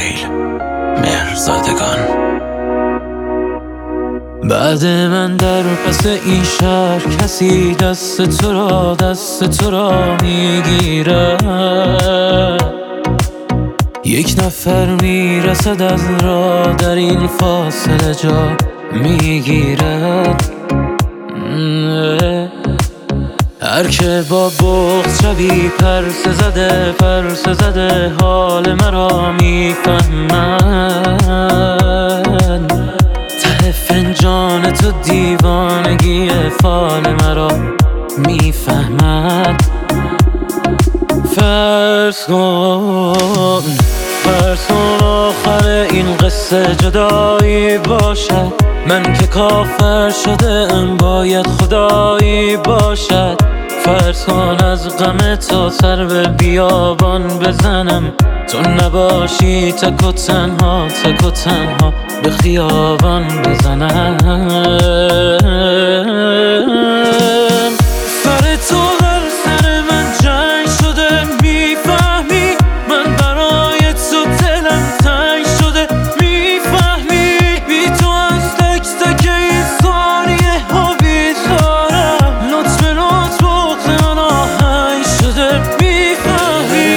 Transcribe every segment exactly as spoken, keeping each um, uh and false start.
سهیل مهرزادگان. بعد من در پس این شهر کسی دست تو را دست تو را میگیرد، یک نفر میرسد از راه در این فاصله جا میگیرد. هر که با بغض شبی پرس زده پرس زده حال مرا میفهمد، ته فنجان تو دیوانگی فال مرا میفهمد. فرض کن فرض کن آخر این قصه جدایی باشد، من که کافر شده ام باید خدایی باشد. فرض کن از غم تو سر به بیابان بزنم، تو نباشی تک و تنها تک و تنها به خیابان بزنم. سر تو هر سر من جنگ شده میفهمی، من برای تو دلم تنگ شده میفهمی، بی تو از تک تک این ثانیه ها بیزارم، لطف لطف بغض من آهنگ شده میفهمی.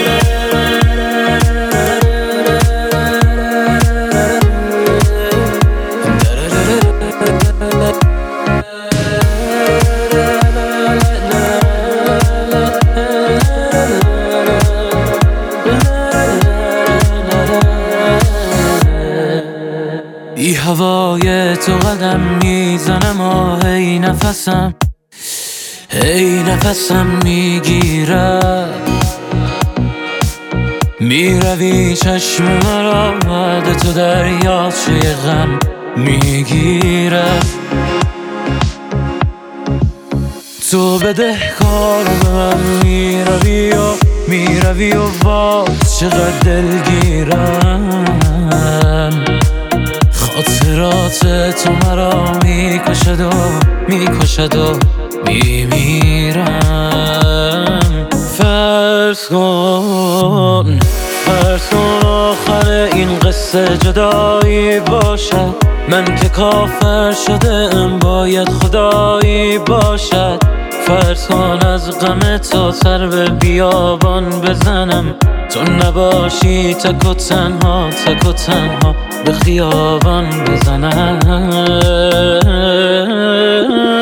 بی هوای تو قدم میزنم و هی نفسم هی نفسم میگیرد، میروی چشم مرا بعد تو دریاچه غم میگیرد. تو بدهکار به من میروی و میروی و باز چقدر دلگیرم، خاطرات تو مرا میکشد و میکشد و میمیرم. فرض کن فرض کن آخر این قصه جدایی باشد، من که کافر شده ام باید خدایی باشد. فرض کن از غم تو سر به بیابان بزنم، تو نباشی تک و تنها تک و تنها به خیابان بزنم.